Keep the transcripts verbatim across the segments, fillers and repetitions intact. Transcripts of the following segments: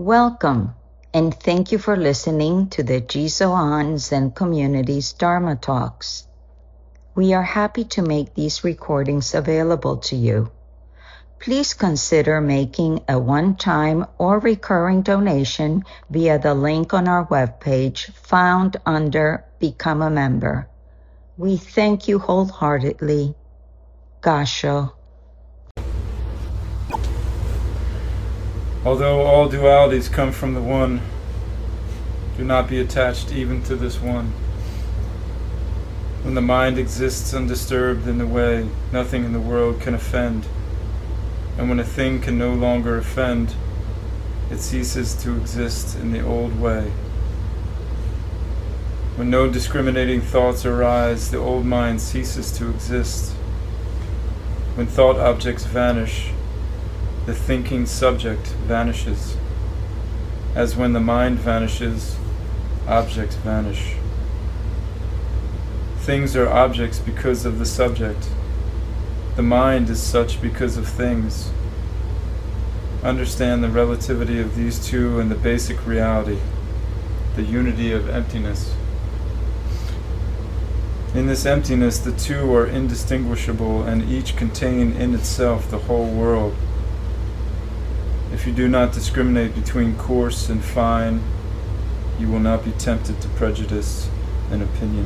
Welcome, and thank you for listening to the Jisoan Zen Community's Dharma Talks. We are happy to make these recordings available to you. Please consider making a one-time or recurring donation via the link on our webpage found under Become a Member. We thank you wholeheartedly. Gasho. Although all dualities come from the One, do not be attached even to this One. When the mind exists undisturbed in the way, nothing in the world can offend. And when a thing can no longer offend, it ceases to exist in the old way. When no discriminating thoughts arise, the old mind ceases to exist. When thought objects vanish, the thinking subject vanishes. As when the mind vanishes, objects vanish. Things are objects because of the subject. The mind is such because of things. Understand the relativity of these two and the basic reality, the unity of emptiness. In this emptiness, the two are indistinguishable and each contain in itself the whole world. If you do not discriminate between coarse and fine, you will not be tempted to prejudice and opinion.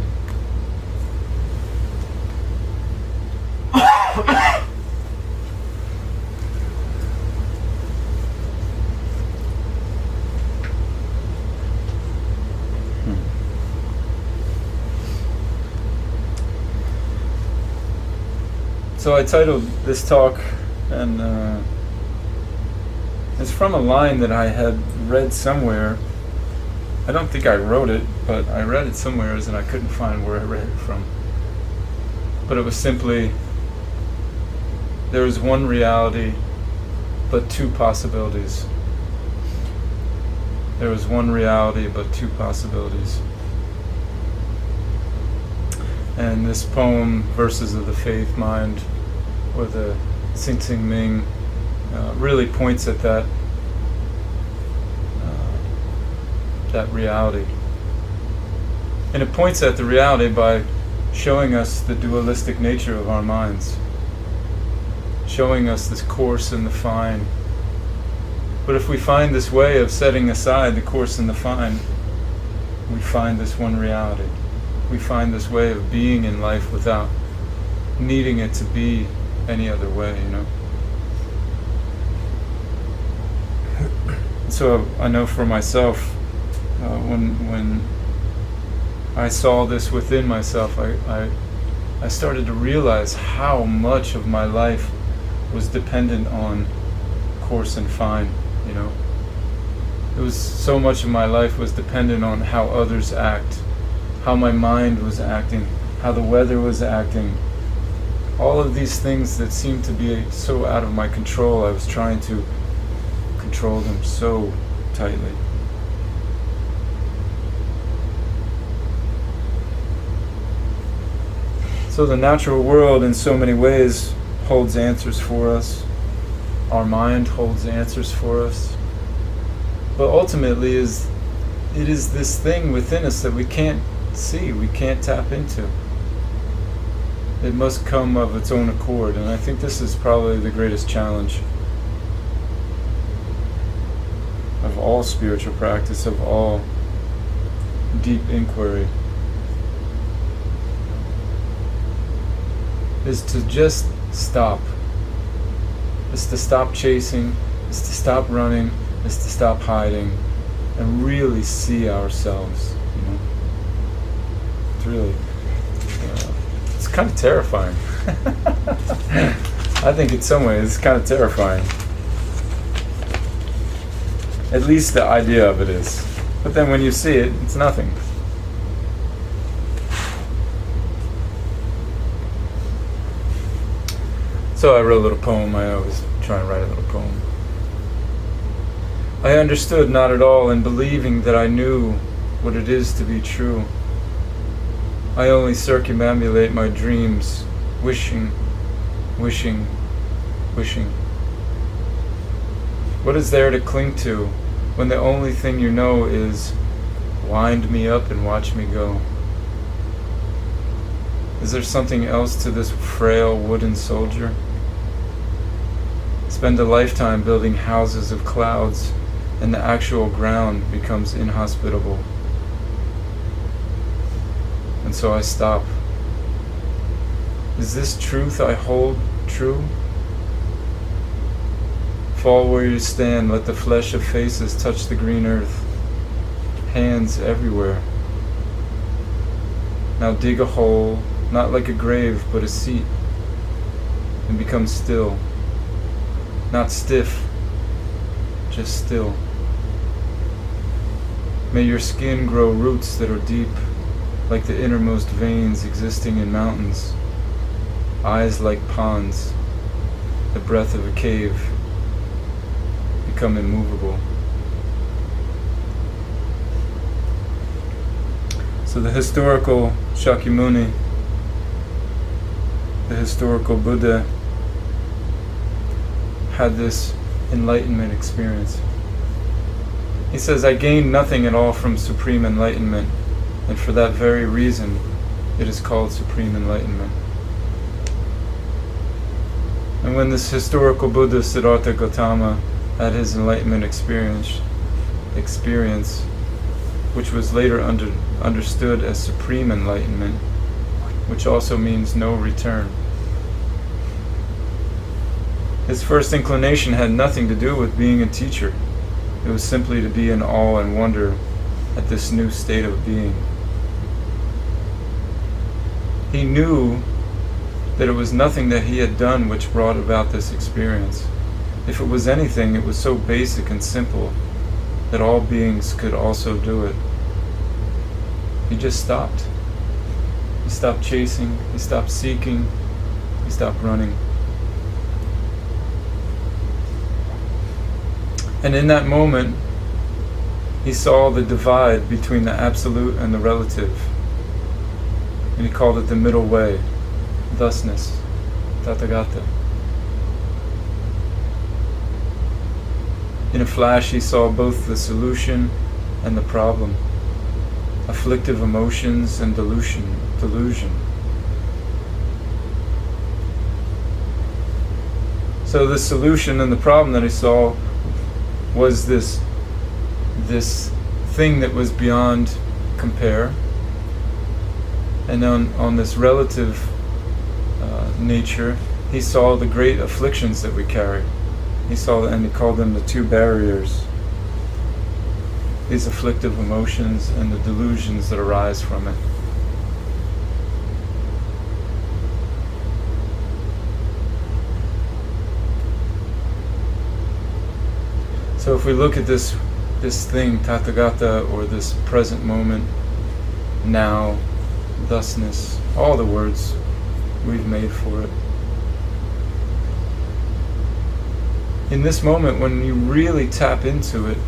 So I titled this talk, and uh, it's from a line that I had read somewhere. I don't think I wrote it, but I read it somewhere and I couldn't find where I read it from. But it was simply, there is one reality, but two possibilities. There is one reality, but two possibilities. And this poem, Verses of the Faith Mind, or the Sing Sing Ming, uh, really points at that uh, that reality. And it points at the reality by showing us the dualistic nature of our minds, showing us this coarse and the fine. But if we find this way of setting aside the coarse and the fine, we find this one reality. We find this way of being in life without needing it to be any other way, you know. So I know for myself, uh, when when I saw this within myself, I, I I started to realize how much of my life was dependent on coarse and fine, you know. It was so much of my life was dependent on how others act, how my mind was acting, how the weather was acting. All of these things that seemed to be so out of my control, I was trying to control them so tightly. So the natural world in so many ways holds answers for us. Our mind holds answers for us. But ultimately is it is this thing within us that we can't see, we can't tap into. It must come of its own accord, and I think this is probably the greatest challenge of all spiritual practice, of all deep inquiry, is to just stop. Is to stop chasing, is to stop running, is to stop hiding, and really see ourselves, you know. It's really, uh, it's kind of terrifying. I think in some ways it's kind of terrifying. At least the idea of it is. But then when you see it, it's nothing. So I wrote a little poem. I always try and write a little poem. I understood not at all in believing that I knew what it is to be true. I only circumambulate my dreams, wishing, wishing, wishing. What is there to cling to when the only thing you know is wind me up and watch me go? Is there something else to this frail wooden soldier? Spend a lifetime building houses of clouds, and the actual ground becomes inhospitable. And so I stop. Is this truth I hold true? Fall where you stand, let the flesh of faces touch the green earth. Hands everywhere. Now dig a hole, not like a grave, but a seat, and become still. Not stiff, just still. May your skin grow roots that are deep, like the innermost veins existing in mountains. Eyes like ponds, the breath of a cave. Become immovable. So the historical Shakyamuni, the historical Buddha, had this enlightenment experience. He says, I gained nothing at all from supreme enlightenment, and for that very reason, it is called supreme enlightenment. And when this historical Buddha, Siddhartha Gautama, had his enlightenment experience, experience, which was later under, understood as supreme enlightenment, which also means no return. His first inclination had nothing to do with being a teacher. It was simply to be in awe and wonder at this new state of being. He knew that it was nothing that he had done which brought about this experience. If it was anything, it was so basic and simple that all beings could also do it. He just stopped. He stopped chasing, he stopped seeking, he stopped running. And in that moment, he saw the divide between the absolute and the relative. And he called it the middle way, thusness, Tathagata. In a flash, he saw both the solution and the problem, afflictive emotions and delusion. delusion. So the solution and the problem that he saw was this, this thing that was beyond compare. And on, on this relative uh, nature, he saw the great afflictions that we carry. He saw, and he called them the two barriers. These afflictive emotions and the delusions that arise from it. So if we look at this this thing, Tathagata, or this present moment, now, thusness, all the words we've made for it. In this moment, when you really tap into it,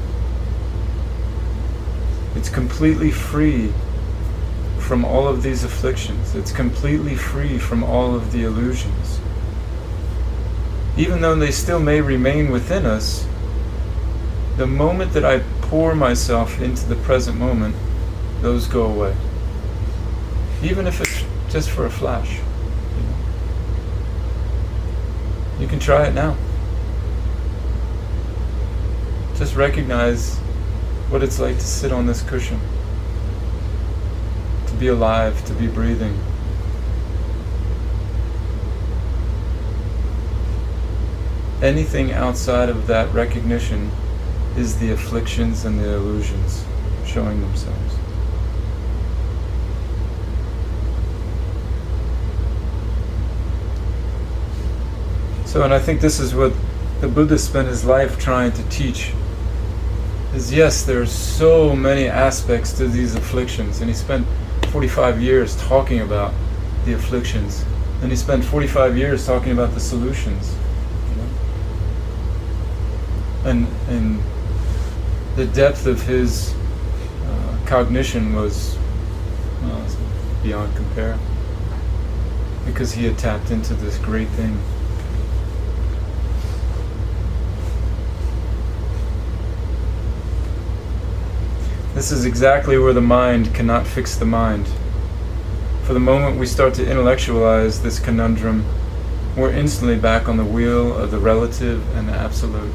it's completely free from all of these afflictions. It's completely free from all of the illusions. Even though they still may remain within us, the moment that I pour myself into the present moment, those go away. Even if it's just for a flash. You know? You can try it now. Just recognize what it's like to sit on this cushion, to be alive, to be breathing. Anything outside of that recognition is the afflictions and the illusions showing themselves. So, and I think this is what the Buddha spent his life trying to teach. Is yes, there's so many aspects to these afflictions, and he spent forty-five years talking about the afflictions, and he spent forty-five years talking about the solutions. You know? And and the depth of his uh, cognition was well, beyond compare, because he had tapped into this great thing. This is exactly where the mind cannot fix the mind. For the moment we start to intellectualize this conundrum, we're instantly back on the wheel of the relative and the absolute.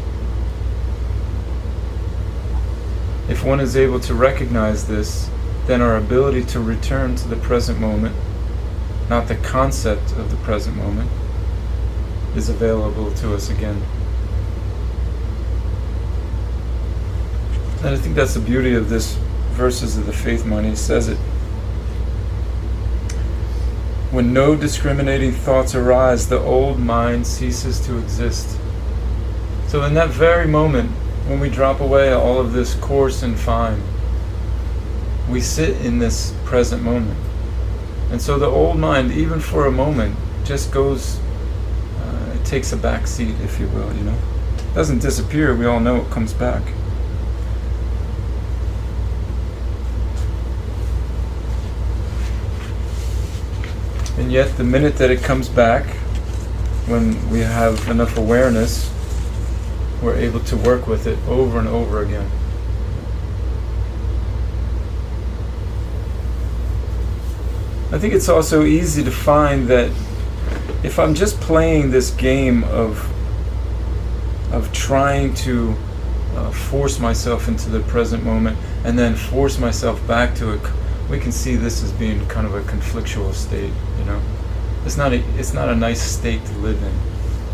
If one is able to recognize this, then our ability to return to the present moment, not the concept of the present moment, is available to us again. And I think that's the beauty of this verses of the Faith Money. It says it. When no discriminating thoughts arise, the old mind ceases to exist. So in that very moment, when we drop away all of this coarse and fine, we sit in this present moment. And so the old mind, even for a moment, just goes, uh, it takes a back seat, if you will, you know. It doesn't disappear, we all know it comes back. And yet the minute that it comes back, when we have enough awareness, we're able to work with it over and over again. I think it's also easy to find that if I'm just playing this game of of trying to uh, force myself into the present moment and then force myself back to it, we can see this as being kind of a conflictual state, you know. It's not a it's not a nice state to live in.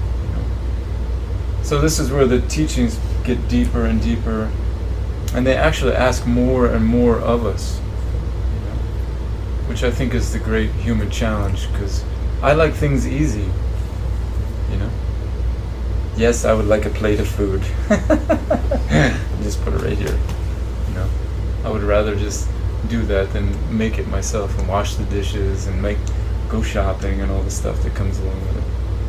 So this is where the teachings get deeper and deeper, and they actually ask more and more of us, you know, which I think is the great human challenge, because I like things easy, you know. Yes, I would like a plate of food. Just put it right here, you know. I would rather just do that than make it myself and wash the dishes and make go shopping and all the stuff that comes along with it.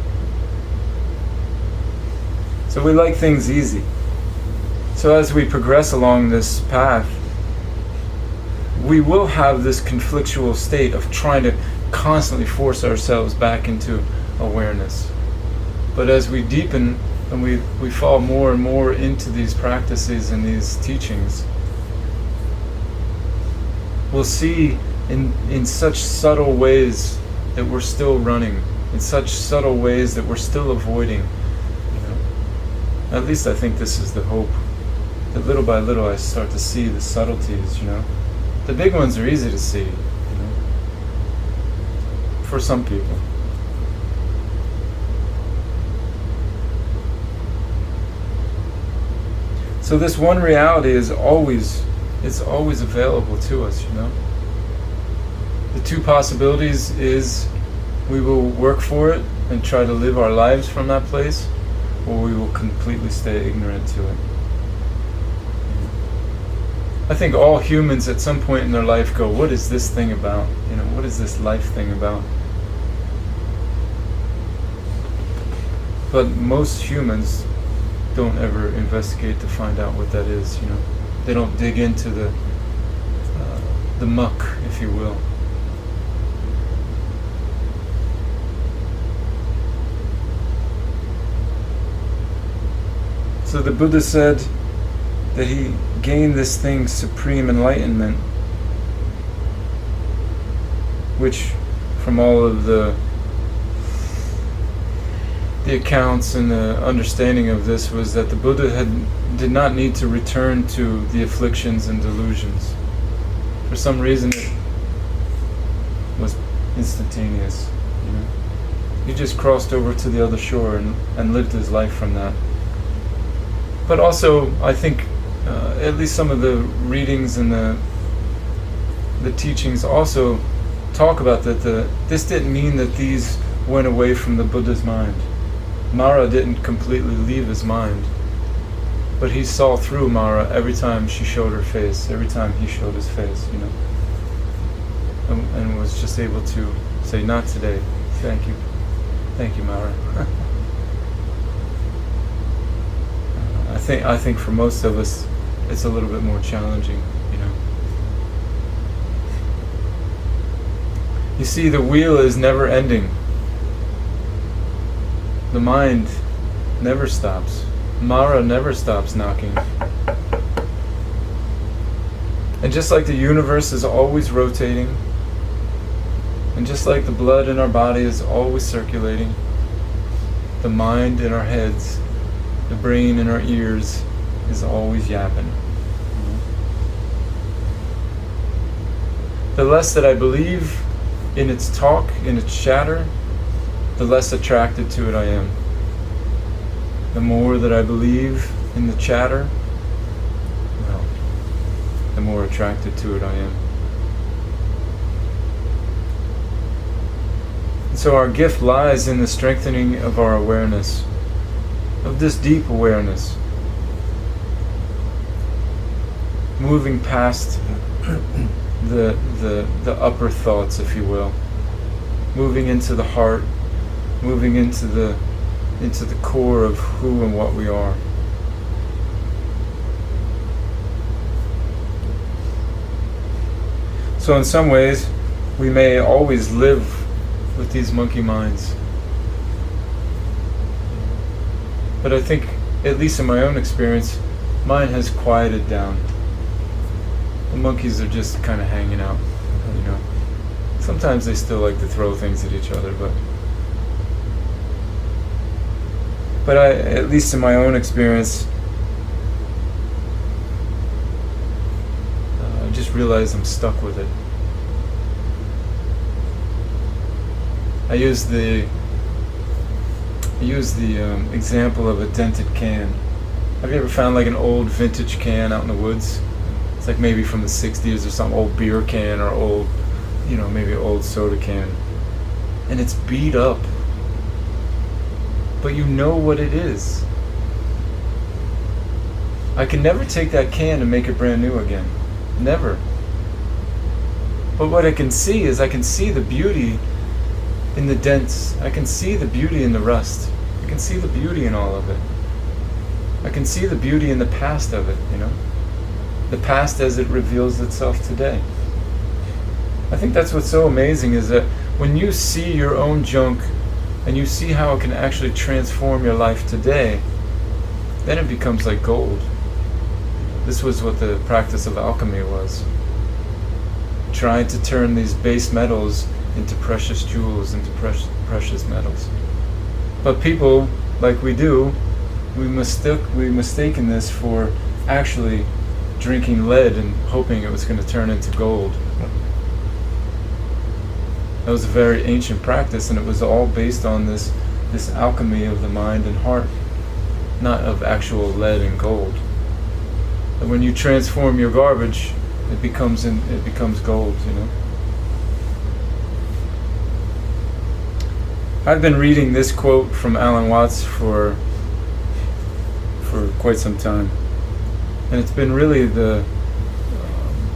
So we like things easy. So as we progress along this path, we will have this conflictual state of trying to constantly force ourselves back into awareness. But as we deepen and we, we fall more and more into these practices and these teachings, we'll see in, in such subtle ways that we're still running, in such subtle ways that we're still avoiding. At least I think this is the hope, that little by little I start to see the subtleties, you know. The big ones are easy to see, you know, for some people. So this one reality is always, it's always available to us, you know. The two possibilities is we will work for it and try to live our lives from that place, or we will completely stay ignorant to it. I think all humans at some point in their life go, what is this thing about? You know, what is this life thing about? But most humans don't ever investigate to find out what that is, you know. They don't dig into the uh, the muck, if you will. So the Buddha said that he gained this thing, supreme enlightenment, which from all of the the accounts and the understanding of this was that the Buddha had did not need to return to the afflictions and delusions. For some reason it was instantaneous, you know. He just crossed over to the other shore and, and lived his life from that. But also, I think, uh, at least some of the readings and the the teachings also talk about that. The this didn't mean that these went away from the Buddha's mind. Mara didn't completely leave his mind, but he saw through Mara every time she showed her face, every time he showed his face, you know, and, and was just able to say, "Not today. Thank you, thank you, Mara." I think I think for most of us, it's a little bit more challenging, you know. You see, the wheel is never ending. The mind never stops. Mara never stops knocking. And just like the universe is always rotating, and just like the blood in our body is always circulating, the mind in our heads, the brain in our ears is always yapping. The less that I believe in its talk, in its chatter, the less attracted to it I am. The more that I believe in the chatter, well, the more attracted to it I am. And so our gift lies in the strengthening of our awareness, of this deep awareness, moving past the the the upper thoughts, if you will, moving into the heart, moving into the into the core of who and what we are. So in some ways, we may always live with these monkey minds. But I think, at least in my own experience, mine has quieted down. The monkeys are just kind of hanging out, you know. Sometimes they still like to throw things at each other, but but I, at least in my own experience, uh, I just realized I'm stuck with it. I use the I use the um, example of a dented can. Have you ever found like an old vintage can out in the woods? It's like maybe from the sixties or some old beer can or old, you know, maybe an old soda can. And it's beat up. But you know what it is. I can never take that can and make it brand new again. Never. But what I can see is I can see the beauty in the dents. I can see the beauty in the rust. I can see the beauty in all of it. I can see the beauty in the past of it, you know? The past as it reveals itself today. I think that's what's so amazing, is that when you see your own junk and you see how it can actually transform your life today, then it becomes like gold. This was what the practice of alchemy was. Trying to turn these base metals into precious jewels, into precious, precious metals. But people, like we do, we mistook we mistaken this for actually drinking lead and hoping it was going to turn into gold. That was a very ancient practice, and it was all based on this this alchemy of the mind and heart, not of actual lead and gold. And when you transform your garbage, it becomes in, it becomes gold, you know. I've been reading this quote from Alan Watts for for quite some time, and it's been really the um,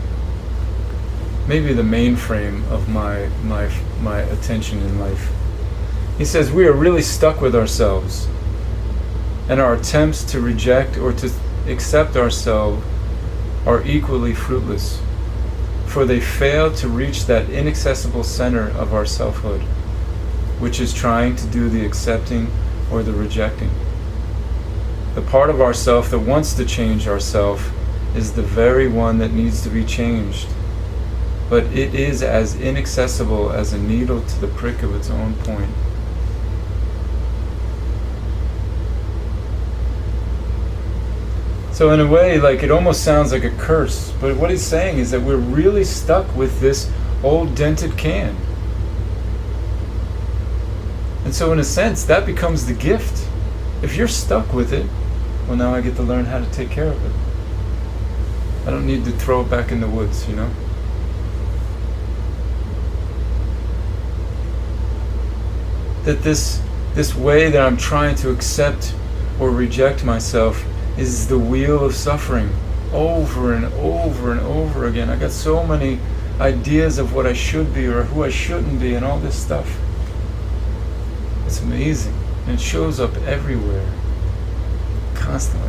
maybe the mainframe of my my my attention in life. He says, we are really stuck with ourselves, and our attempts to reject or to accept ourselves are equally fruitless, for they fail to reach that inaccessible center of our selfhood, which is trying to do the accepting or the rejecting. The part of ourself that wants to change ourself is the very one that needs to be changed, but it is as inaccessible as a needle to the prick of its own point. So in a way, like, it almost sounds like a curse, but what he's saying is that we're really stuck with this old dented can. And so in a sense, that becomes the gift. If you're stuck with it, well, now I get to learn how to take care of it. I don't need to throw it back in the woods, you know? That this this way that I'm trying to accept or reject myself is the wheel of suffering over and over and over again. I got so many ideas of what I should be or who I shouldn't be and all this stuff. It's amazing. And it shows up everywhere. Constantly.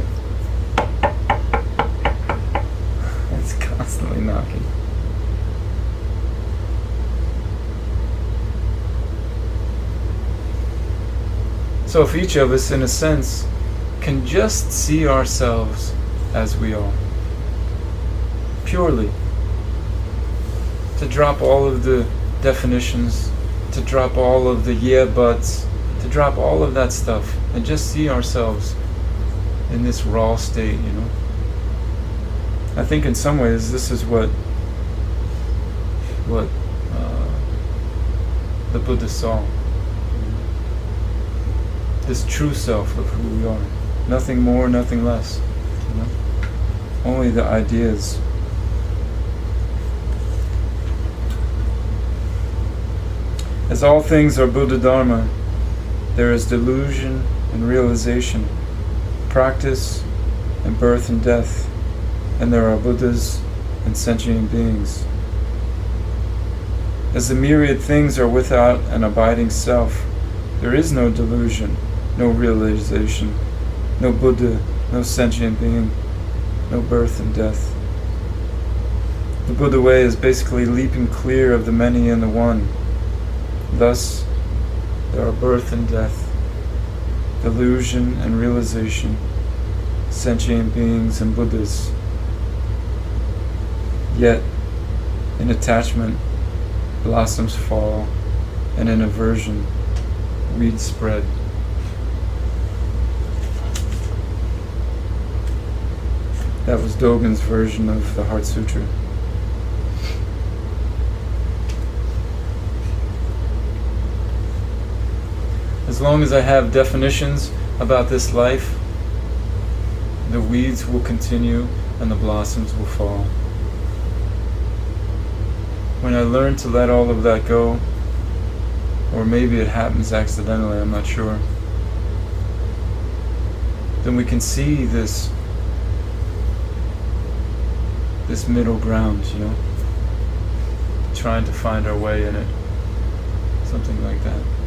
It's constantly knocking. So if each of us, in a sense, can just see ourselves as we are, purely. To drop all of the definitions, to drop all of the yeah buts, to drop all of that stuff, and just see ourselves in this raw state, you know. I think in some ways this is what what uh, the Buddha saw. This true self of who we are. Nothing more, nothing less. You know? Only the ideas. As all things are Buddha Dharma, there is delusion and realization, practice and birth and death, and there are Buddhas and sentient beings. As the myriad things are without an abiding self, there is no delusion, no realization, no Buddha, no sentient being, no birth and death. The Buddha way is basically leaping clear of the many and the one. Thus, there are birth and death, delusion and realization, sentient beings and Buddhas. Yet, in attachment, blossoms fall, and in aversion, weeds spread. That was Dogen's version of the Heart Sutra. As long as I have definitions about this life, the weeds will continue and the blossoms will fall. When I learn to let all of that go, or maybe it happens accidentally, I'm not sure, then we can see this this middle ground, you know, trying to find our way in it, something like that.